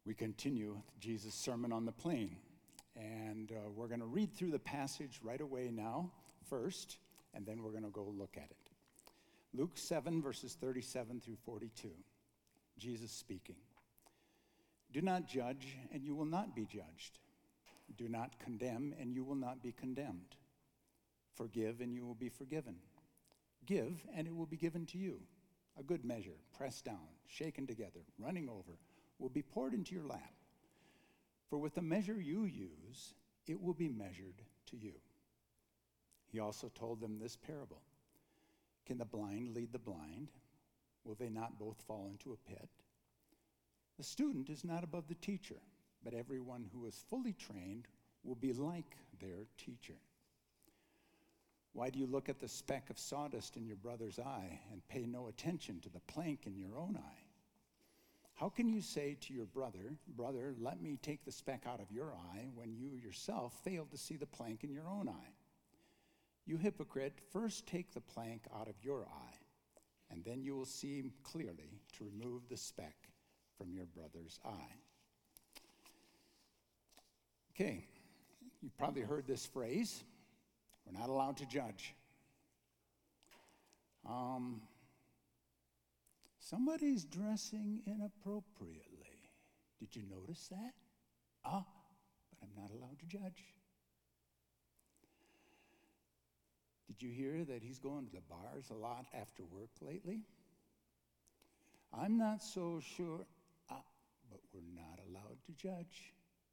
We continue Jesus' Sermon on the Plain, and we're going to read through the passage right away now, first, and then we're going to go look at it. Luke 7, verses 37 through 42, Jesus speaking. Do not judge, and you will not be judged. Do not condemn, and you will not be condemned. Forgive, and you will be forgiven. Give, and it will be given to you. A good measure, pressed down, shaken together, running over, will be poured into your lap. For with the measure you use, it will be measured to you. He also told them this parable. Can the blind lead the blind? Will they not both fall into a pit? The student is not above the teacher, but everyone who is fully trained will be like their teacher. Why do you look at the speck of sawdust in your brother's eye and pay no attention to the plank in your own eye? How can you say to your brother, Brother, let me take the speck out of your eye, when you yourself fail to see the plank in your own eye? You hypocrite, first take the plank out of your eye, and then you will see clearly to remove the speck from your brother's eye. Okay, you've probably heard this phrase, we're not allowed to judge. Somebody's dressing inappropriately. Did you notice that? But I'm not allowed to judge. Did you hear that he's going to the bars a lot after work lately? I'm not so sure, but we're not allowed to judge.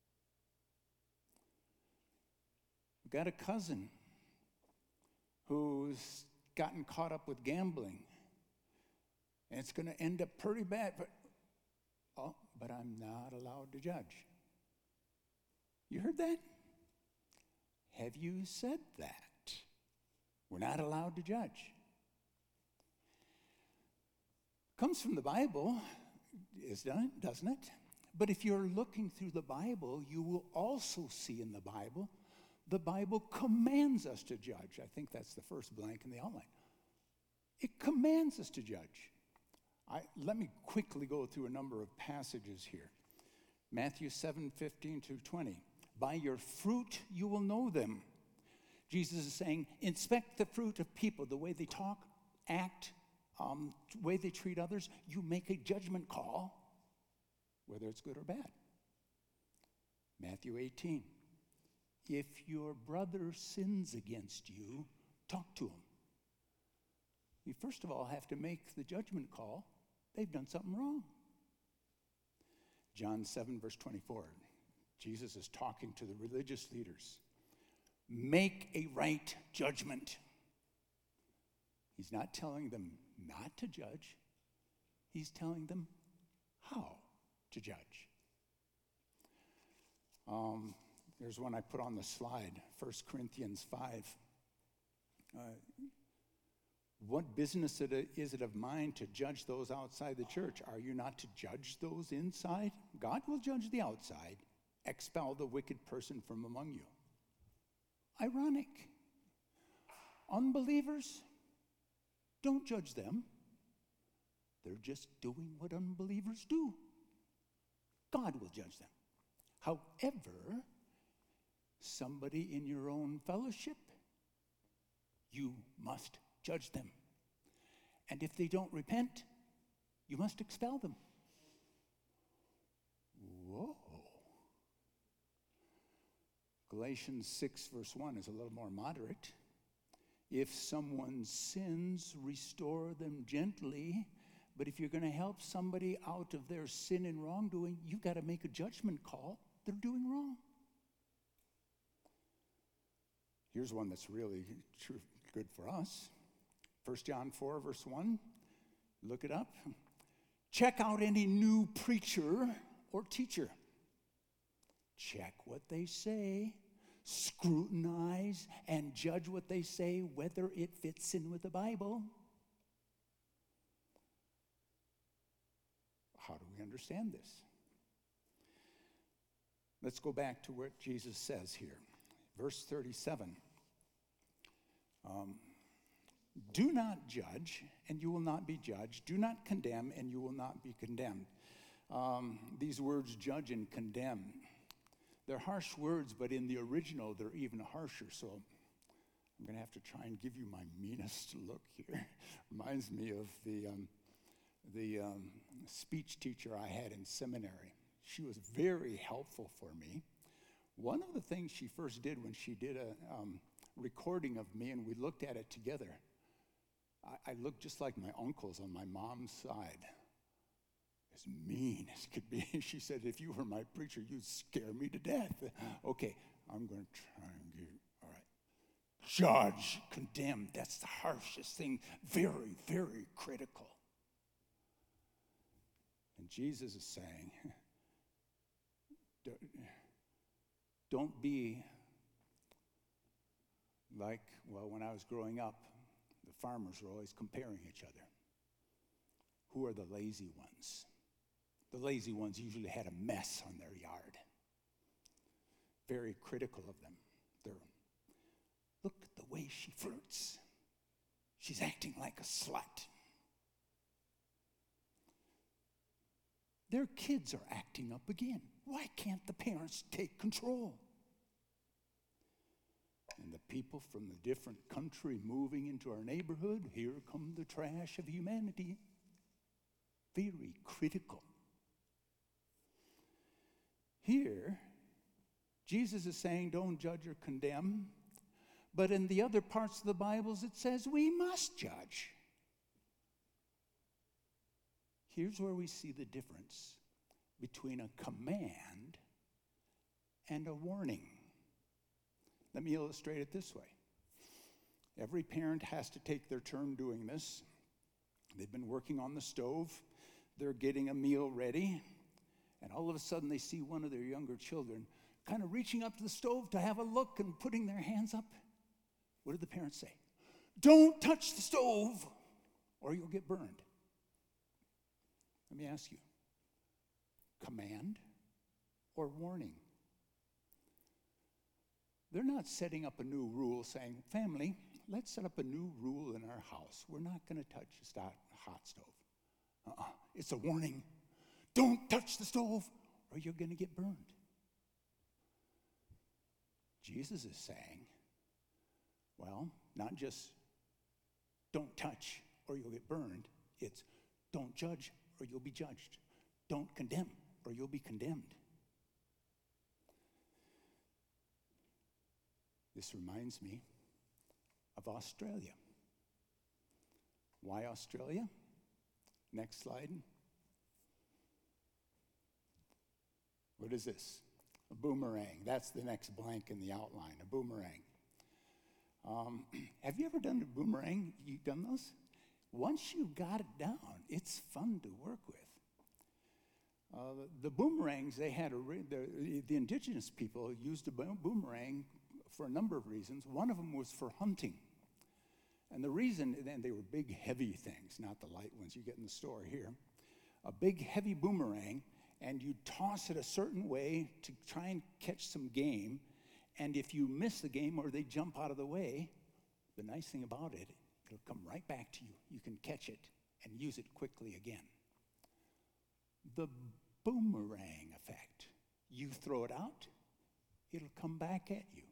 We've got a cousin who's gotten caught up with gambling. And it's going to end up pretty bad. But I'm not allowed to judge. You heard that? Have you said that? We're not allowed to judge. Comes from the Bible, doesn't it? But if you're looking through the Bible, you will also see in the Bible commands us to judge. I think that's the first blank in the outline. It commands us to judge. Let me quickly go through a number of passages here. Matthew 7:15-20. By your fruit you will know them. Jesus is saying, inspect the fruit of people, the way they talk, act, the way they treat others. You make a judgment call, whether it's good or bad. Matthew 18. If your brother sins against you, talk to him. You first of all have to make the judgment call. They've done something wrong. John 7, verse 24. Jesus is talking to the religious leaders. Make a right judgment. He's not telling them not to judge. He's telling them how to judge. There's one I put on the slide, 1 Corinthians 5. What business is it of mine to judge those outside the church? Are you not to judge those inside? God will judge the outside. Expel the wicked person from among you. Ironic. Unbelievers, don't judge them. They're just doing what unbelievers do. God will judge them. However, somebody in your own fellowship, you must judge them. And if they don't repent, you must expel them. Whoa. Galatians 6, verse 1 is a little more moderate. If someone sins, restore them gently. But if you're going to help somebody out of their sin and wrongdoing, you've got to make a judgment call. They're doing wrong. Here's one that's really good for us. 1 John 4, verse 1. Look it up. Check out any new preacher or teacher. Check what they say. Scrutinize and judge what they say, whether it fits in with the Bible. How do we understand this? Let's go back to what Jesus says here. Verse 37. Do not judge, and you will not be judged. Do not condemn, and you will not be condemned. These words, judge and condemn. They're harsh words, but in the original, they're even harsher. So I'm going to have to try and give you my meanest look here. Reminds me of the speech teacher I had in seminary. She was very helpful for me. One of the things she first did when she did a recording of me and we looked at it together, I looked just like my uncles on my mom's side. As mean as could be. She said, if you were my preacher, you'd scare me to death. Okay, I'm going to try and give, all right. Judge, condemn, that's the harshest thing. Very, very critical. And Jesus is saying, don't be like, well, when I was growing up, the farmers were always comparing each other. Who are the lazy ones? The lazy ones usually had a mess on their yard. Very critical of them. Look at the way she flirts. She's acting like a slut. Their kids are acting up again. Why can't the parents take control? And the people from the different country moving into our neighborhood, here come the trash of humanity. Very critical. Here, Jesus is saying, don't judge or condemn. But in the other parts of the Bibles, it says we must judge. Here's where we see the difference between a command and a warning. Let me illustrate it this way. Every parent has to take their turn doing this. They've been working on the stove. They're getting a meal ready. And all of a sudden, they see one of their younger children kind of reaching up to the stove to have a look and putting their hands up. What did the parents say? Don't touch the stove or you'll get burned. Let me ask you, command or warning? They're not setting up a new rule saying, family, let's set up a new rule in our house. We're not going to touch a hot stove. It's a warning. Don't touch the stove or you're going to get burned. Jesus is saying, well, not just don't touch or you'll get burned. It's don't judge or you'll be judged. Don't condemn or you'll be condemned. This reminds me of Australia. Why Australia? Next slide. What is this? A boomerang. That's the next blank in the outline, a boomerang. Have you ever done a boomerang? You've done those? Once you've got it down, it's fun to work with. The boomerangs, they had the indigenous people used a boomerang for a number of reasons. One of them was for hunting. And the reason, and they were big, heavy things, not the light ones you get in the store here. A big, heavy boomerang, and you toss it a certain way to try and catch some game. And if you miss the game or they jump out of the way, the nice thing about it, it'll come right back to you. You can catch it and use it quickly again. The boomerang effect. You throw it out, it'll come back at you.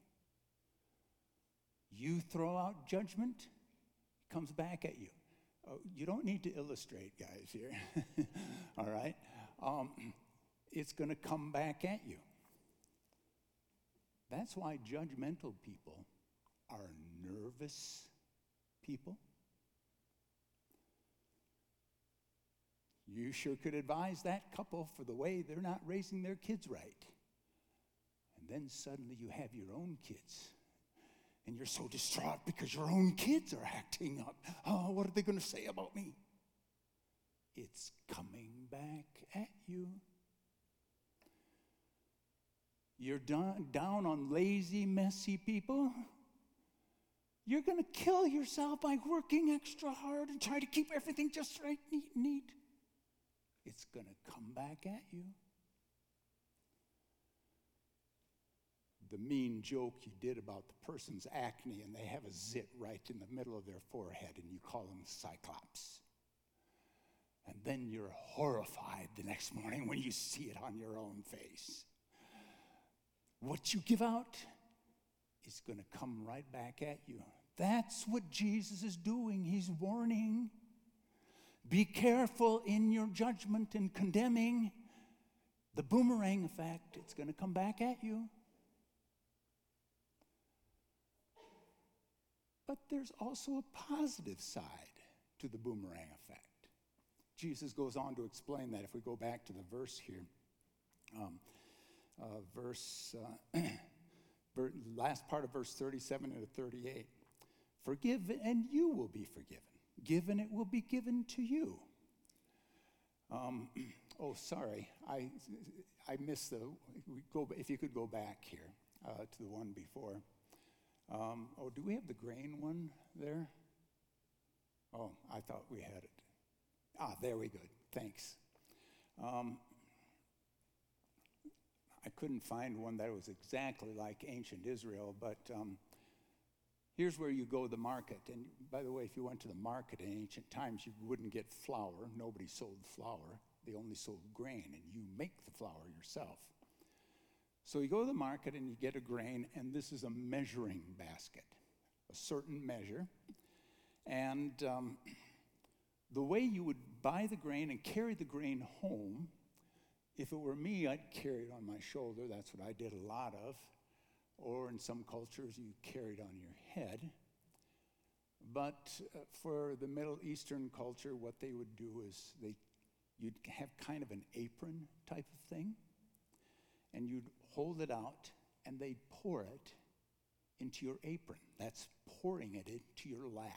You throw out judgment, it comes back at you. You don't need to illustrate, guys, here. All right? It's going to come back at you. That's why judgmental people are nervous people. You sure could advise that couple for the way they're not raising their kids right. And then suddenly you have your own kids. And you're so distraught because your own kids are acting up. Oh, what are they going to say about me? It's coming back at you. You're down on lazy, messy people. You're going to kill yourself by working extra hard and try to keep everything just right, neat. It's going to come back at you. The mean joke you did about the person's acne and they have a zit right in the middle of their forehead and you call them Cyclops. And then you're horrified the next morning when you see it on your own face. What you give out is going to come right back at you. That's what Jesus is doing. He's warning. Be careful in your judgment and condemning. The boomerang effect, it's going to come back at you. But there's also a positive side to the boomerang effect. Jesus goes on to explain that if we go back to the verse here. Last part of verse 37 to 38. Forgive and you will be forgiven. Give and it will be given to you. Sorry, I missed if you could go back here to the one before. Do we have the grain one there? Oh, I thought we had it. There we go. Thanks. I couldn't find one that was exactly like ancient Israel, but here's where you go to the market. And by the way, if you went to the market in ancient times, you wouldn't get flour. Nobody sold flour. They only sold grain, and you make the flour yourself. So you go to the market and you get a grain, and this is a measuring basket, a certain measure. And the way you would buy the grain and carry the grain home, if it were me, I'd carry it on my shoulder. That's what I did a lot of. Or in some cultures, you carry it on your head. But for the Middle Eastern culture, what they would do is you'd have kind of an apron type of thing, and you'd hold it out, and they'd pour it into your apron. That's pouring it into your lap.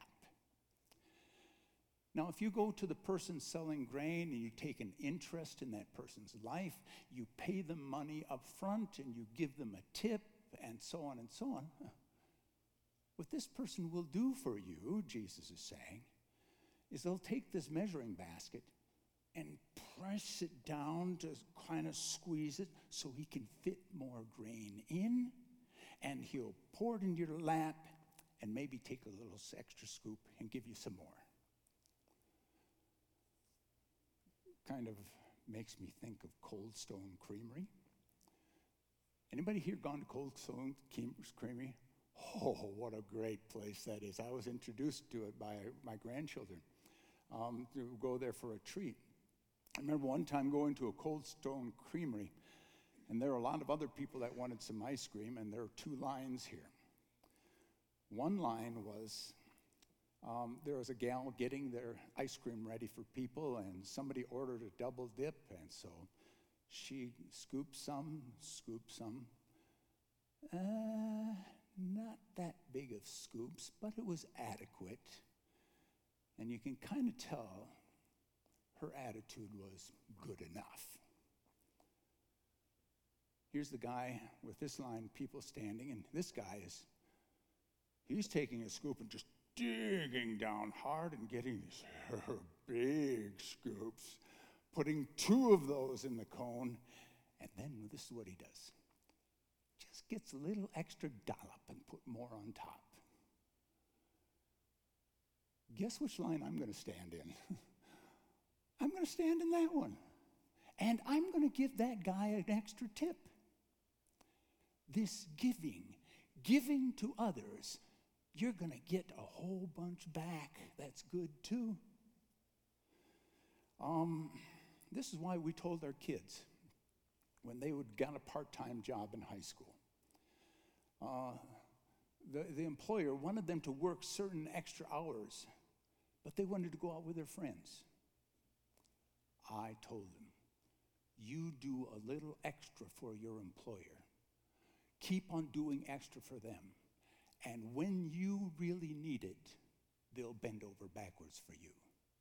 Now, if you go to the person selling grain and you take an interest in that person's life, you pay them money up front and you give them a tip and so on and so on. What this person will do for you, Jesus is saying, is they'll take this measuring basket and press it down to kind of squeeze it so he can fit more grain in, and he'll pour it into your lap and maybe take a little extra scoop and give you some more. Kind of makes me think of Cold Stone Creamery. Anybody here gone to Cold Stone Creamery? Oh, what a great place that is. I was introduced to it by my grandchildren to go there for a treat. I remember one time going to a Cold Stone Creamery, and there were a lot of other people that wanted some ice cream, and there are two lines here. One line was, there was a gal getting their ice cream ready for people, and somebody ordered a double dip, and so she scooped some. Not that big of scoops, but it was adequate. And you can kind of tell her attitude was good enough. Here's the guy with this line, people standing, and this guy he's taking a scoop and just digging down hard and getting these big scoops, putting 2 of those in the cone, and then this is what he does. Just gets a little extra dollop and put more on top. Guess which line I'm going to stand in? I'm going to stand in that one. And I'm going to give that guy an extra tip. This giving to others, you're going to get a whole bunch back. That's good too. This is why we told our kids when they got a part-time job in high school. The employer wanted them to work certain extra hours, but they wanted to go out with their friends. I told them, you do a little extra for your employer. Keep on doing extra for them. And when you really need it, they'll bend over backwards for you.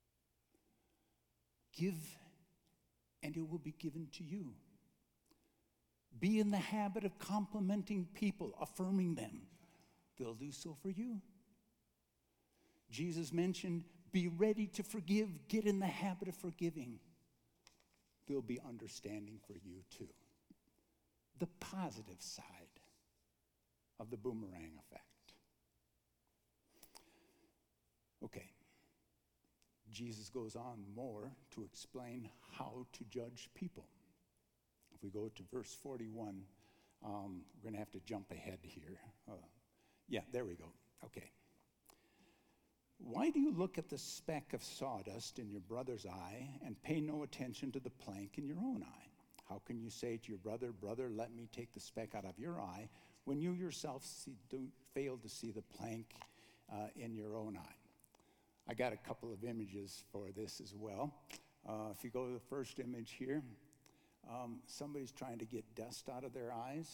Give, and it will be given to you. Be in the habit of complimenting people, affirming them. They'll do so for you. Jesus mentioned, be ready to forgive. Get in the habit of forgiving. They'll be understanding for you too. The positive side of the boomerang effect. Okay. Jesus goes on more to explain how to judge people. If we go to verse 41, we're going to have to jump ahead here. Yeah, there we go. Okay. Why do you look at the speck of sawdust in your brother's eye and pay no attention to the plank in your own eye? How can you say to your brother, brother, let me take the speck out of your eye, when you yourself fail to see the plank in your own eye? I got a couple of images for this as well. If you go to the first image here, somebody's trying to get dust out of their eyes.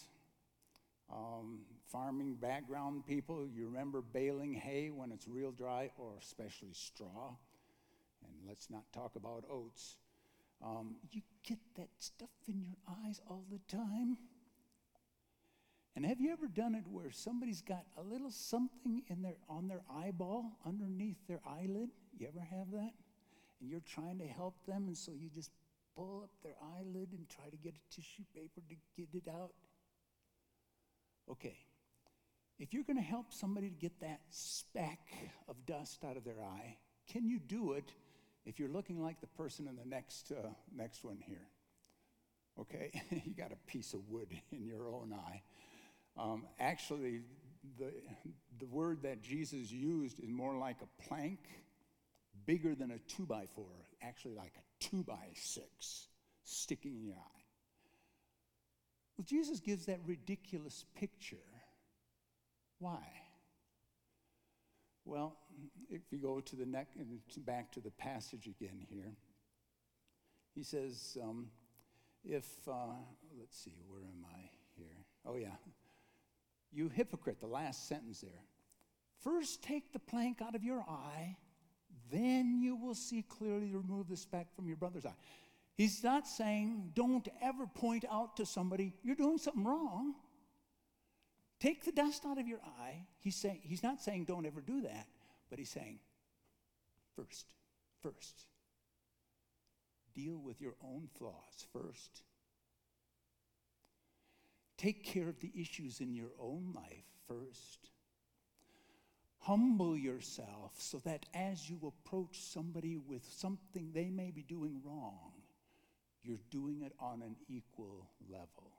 Farming background people, you remember baling hay when it's real dry, or especially straw. And let's not talk about oats. You get that stuff in your eyes all the time. And have you ever done it where somebody's got a little something on their eyeball underneath their eyelid? You ever have that? And you're trying to help them, and so you just pull up their eyelid and try to get a tissue paper to get it out? Okay, if you're going to help somebody to get that speck of dust out of their eye, can you do it if you're looking like the person in the next one here? Okay, you got a piece of wood in your own eye. Actually, the word that Jesus used is more like a plank, bigger than a 2x4, actually like a 2x6 sticking in your eye. Well, Jesus gives that ridiculous picture. Why? Well, if you go to the back to the passage again here, he says, let's see, where am I here? Oh yeah. You hypocrite, the last sentence there. First take the plank out of your eye, then you will see clearly to remove the speck from your brother's eye. He's not saying don't ever point out to somebody you're doing something wrong. Take the dust out of your eye. He's not saying don't ever do that, but he's saying first, deal with your own flaws first. Take care of the issues in your own life first. Humble yourself so that as you approach somebody with something they may be doing wrong, you're doing it on an equal level.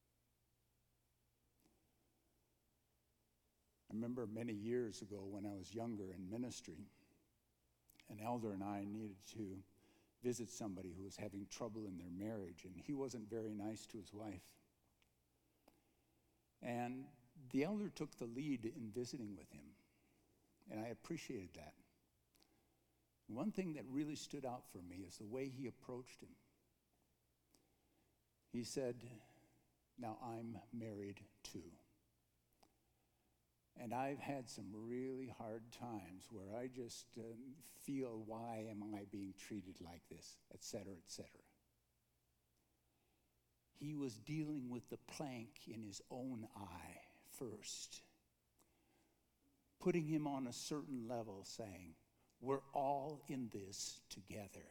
I remember many years ago when I was younger in ministry, an elder and I needed to visit somebody who was having trouble in their marriage, and he wasn't very nice to his wife. And the elder took the lead in visiting with him, and I appreciated that. One thing that really stood out for me is the way he approached him. He said, now I'm married too. And I've had some really hard times where I just feel, why am I being treated like this, et cetera, et cetera. He was dealing with the plank in his own eye first, putting him on a certain level, saying, we're all in this together.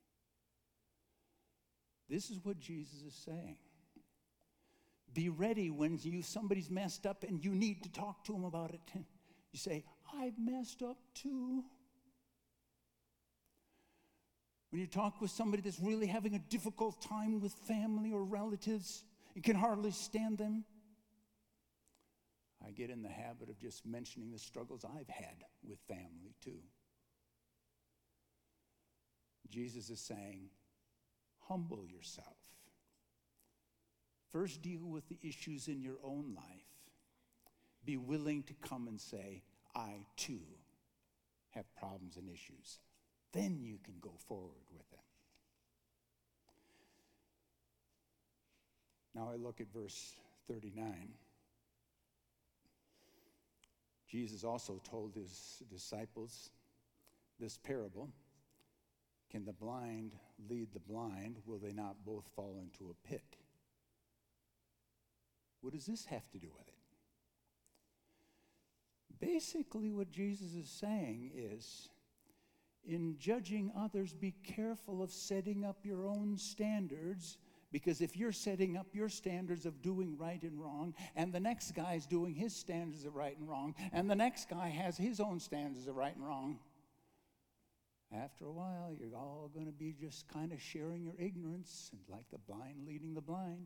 This is what Jesus is saying. Be ready when somebody's messed up and you need to talk to them about it. You say, I've messed up too. When you talk with somebody that's really having a difficult time with family or relatives, you can hardly stand them. I get in the habit of just mentioning the struggles I've had with family too. Jesus is saying, humble yourself. First, deal with the issues in your own life. Be willing to come and say, I too have problems and issues. Then you can go forward with them. Now I look at verse 39. Jesus also told his disciples this parable. Can the blind lead the blind? Will they not both fall into a pit? What does this have to do with it? Basically, what Jesus is saying is, in judging others, be careful of setting up your own standards, because if you're setting up your standards of doing right and wrong, and the next guy's doing his standards of right and wrong, and the next guy has his own standards of right and wrong, After a while, you're all going to be just kind of sharing your ignorance, and like the blind leading the blind.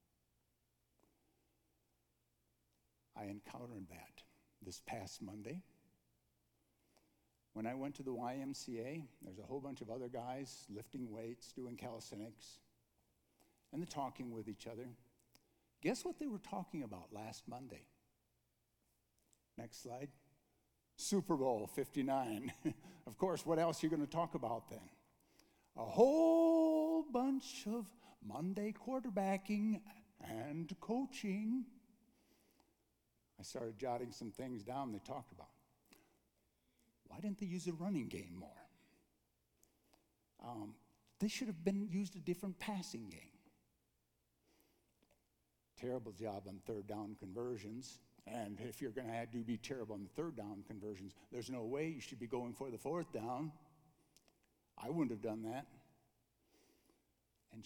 I encountered that this past Monday. When I went to the YMCA, there's a whole bunch of other guys lifting weights, doing calisthenics, and they're talking with each other. Guess what they were talking about last Monday? Next slide. Super Bowl 59. Of course, what else are you going to talk about then? A whole bunch of Monday quarterbacking and coaching. I started jotting some things down they talked about. Why didn't they use a running game more? They should have been used a different passing game. Terrible job on third down conversions. And if you're going to be terrible on the third down conversions, there's no way you should be going for the fourth down. I wouldn't have done that. And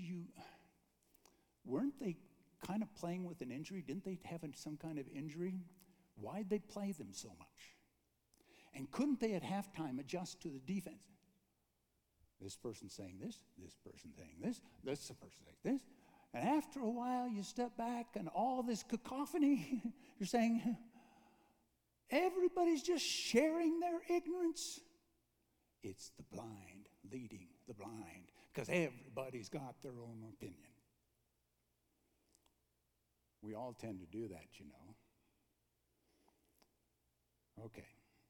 weren't they kind of playing with an injury? Didn't they have some kind of injury? Why'd they play them so much? And couldn't they at halftime adjust to the defense? This person saying this person saying this person saying this. And after a while, you step back and all this cacophony, you're saying, everybody's just sharing their ignorance. It's the blind leading the blind, because everybody's got their own opinion. We all tend to do that, you know. Okay.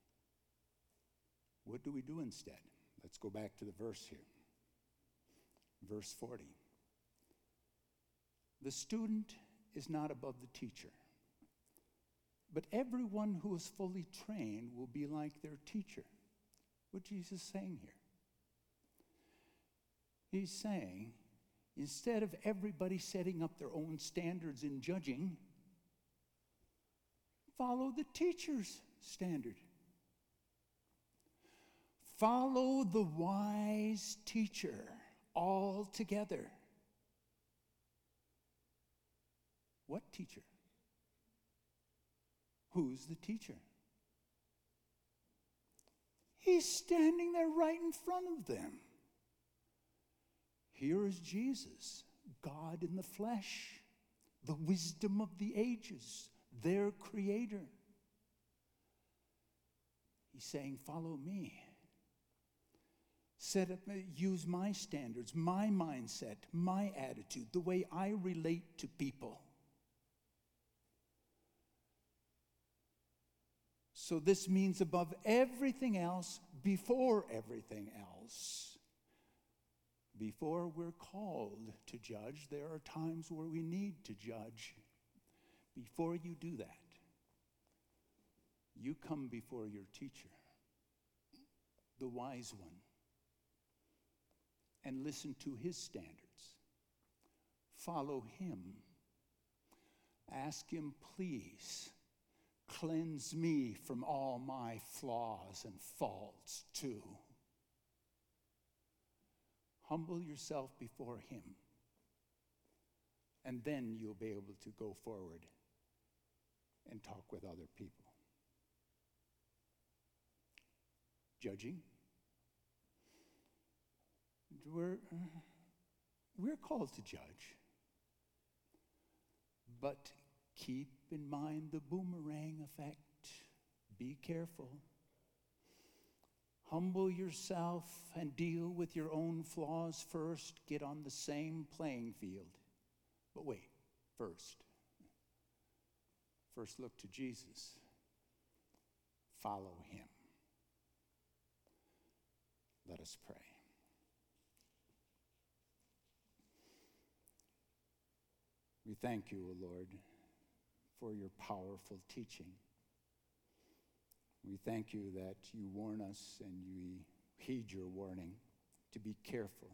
What do we do instead? Let's go back to the verse here. Verse 40. The student is not above the teacher, but everyone who is fully trained will be like their teacher. What Jesus is saying here? He's saying, instead of everybody setting up their own standards in judging, follow the teacher's standard. Follow the wise teacher all together. What teacher? Who's the teacher? He's standing there right in front of them. Here is Jesus, God in the flesh, the wisdom of the ages, their creator. He's saying, follow me. Use my standards, my mindset, my attitude, the way I relate to people. So this means above everything else, before everything else. Before we're called to judge, there are times where we need to judge. Before you do that, you come before your teacher, the wise one, and listen to his standards. Follow him. Ask him, please, cleanse me from all my flaws and faults too. Humble yourself before him, and then you'll be able to go forward and talk with other people. Judging. We're called to judge, but keep in mind the boomerang effect. Be careful. Humble yourself and deal with your own flaws first. Get on the same playing field. But wait, first look to Jesus. Follow him. Let us pray. We thank you, O Lord, for your powerful teaching. We thank you that you warn us and you heed your warning to be careful.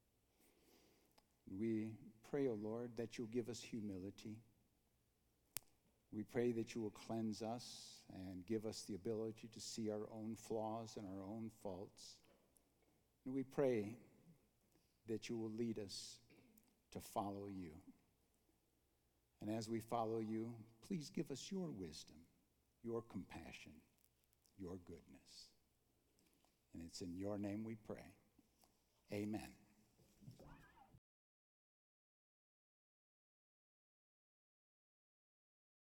We pray, O Lord, that you'll give us humility. We pray that you will cleanse us and give us the ability to see our own flaws and our own faults. And we pray that you will lead us to follow you. And as we follow you, please give us your wisdom, your compassion, your goodness. And it's in your name we pray. Amen.